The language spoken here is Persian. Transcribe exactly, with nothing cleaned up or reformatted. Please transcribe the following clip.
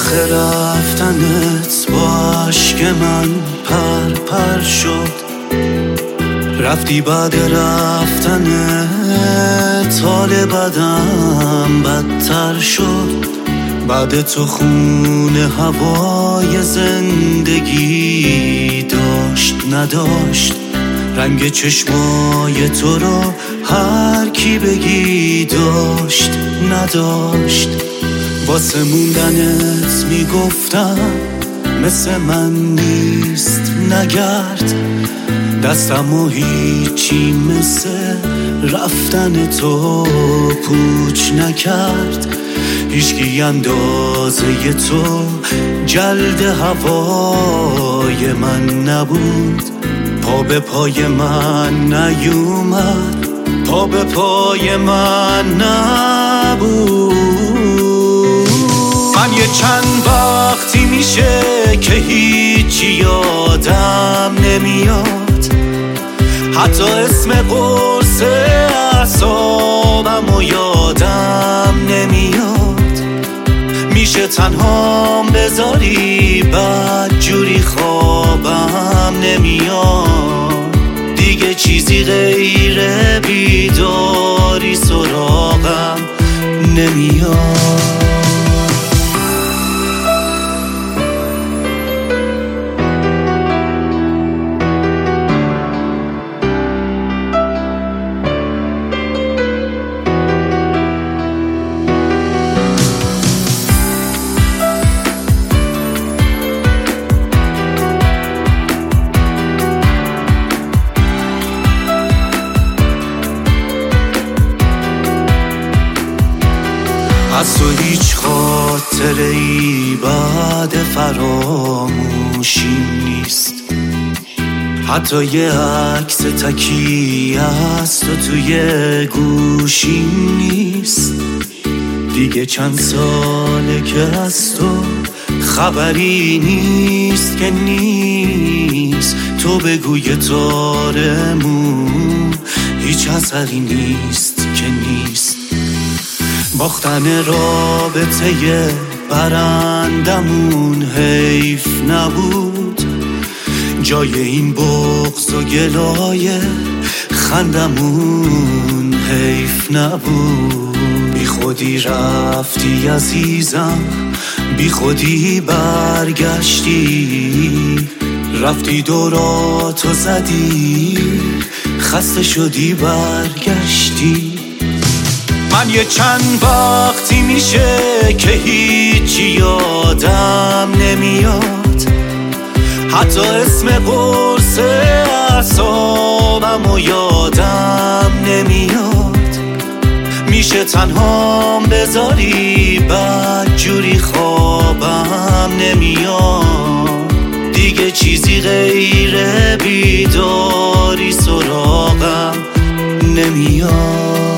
آخه رفتنت با عشق من پر پر شد. رفتی بعد رفتنت حال بدم بدتر شد. بعد تو خونه هوای زندگی داشت نداشت. رنگ چشمای تو رو هر کی بگی داشت نداشت. واسه موندنت میگفتم مثل من نیست نگرد. دستم و هیچی مثل رفتن تو پوچ نکرد. هیچکی اندازه تو جلد هوای من نبود. پا به پای من نیومد، پا به پای من نبود. من یه چند وقتی میشه که هیچی یادم نمیاد. حتی اسم قرص اعصابم و یادم نمیاد. میشه تنهام بذاری بد جوری خوابم نمیاد. دیگه چیزی غیر بیداری سراغم نمیاد. از تو هیچ خاطره ای بعد فراموشیم نیست. حتی یه عکس تکی از تو توی گوشیم نیست. دیگه چند ساله که از تو خبری نیست که نیست. تو بگوی تارمون هیچ اثری نیست که نیست. باختن رابطه برندمون حیف نبود. جای این بغض و گلای خندمون حیف نبود. بی خودی رفتی عزیزم، بی خودی برگشتی. رفتی دوراتو زدی، خسته شدی برگشتی. من یه چند وقتی میشه که هیچی یادم نمیاد. حتی اسم قرص اعصابم و یادم نمیاد. میشه تنهام بذاری بد جوری خوابم نمیاد. دیگه چیزی غیر بیداری سراغم نمیاد.